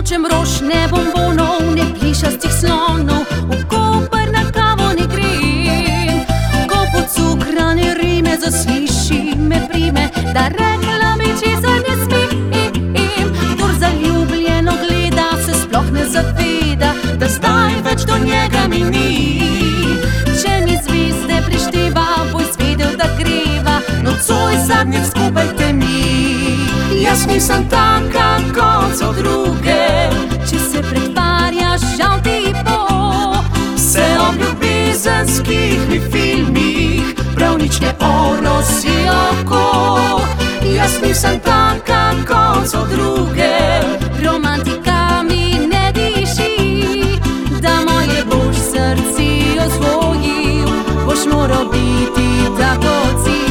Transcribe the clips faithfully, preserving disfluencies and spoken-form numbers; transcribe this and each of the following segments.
nočem rož, ne bombonov, ne plišastih slonov, v Koper na kavo ne grem. Ko po cukra ne rime, zasliši me prime, da rekla bi, česa ne smem. Kdor zaljubljeno gleda, se sploh ne zaveda, da zdaj več do njega mi ni. Če mi zvezde prišteva, bo izvedel, da greva nocoj zadnjih skupaj temi. Jaz nisem taka kot so druge, če se pretvarjaš, žal ti bo. Vse o ljubezenskih mi filmih prav nič ne orosi oko. Jaz nisem taka kot so druge, romantika mi ne diši. Da moje boš srce osvojil, boš moral biti tako kot si.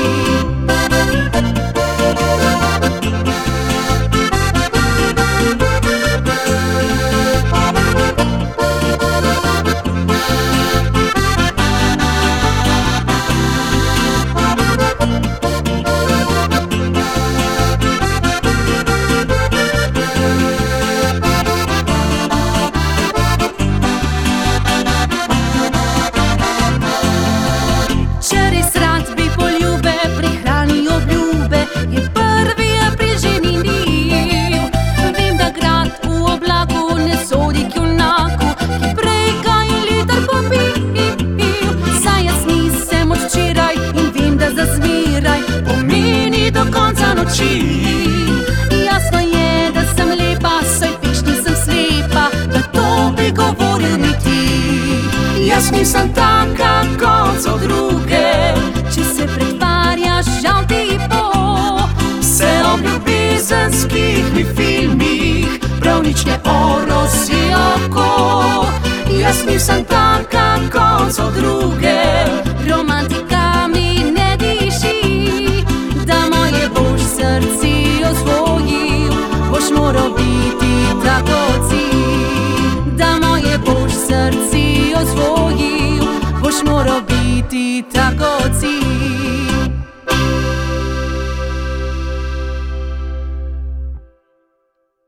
Jasno je, da sem lepa, saj piš nisem slepa, da to bi govoril mi ti. Jaz nisem taka kot so druge, če se pretvarjaš, žal ti bo. Vse o ljubezenskih mi filmih prav nič ne orosi oko. Jaz nisem taka kot so druge, romantika mi ne diši. Da moje boš srce osvojil, boš moral biti tako kot si. Da moje boš srce osvojil, boš moral biti tako kot si.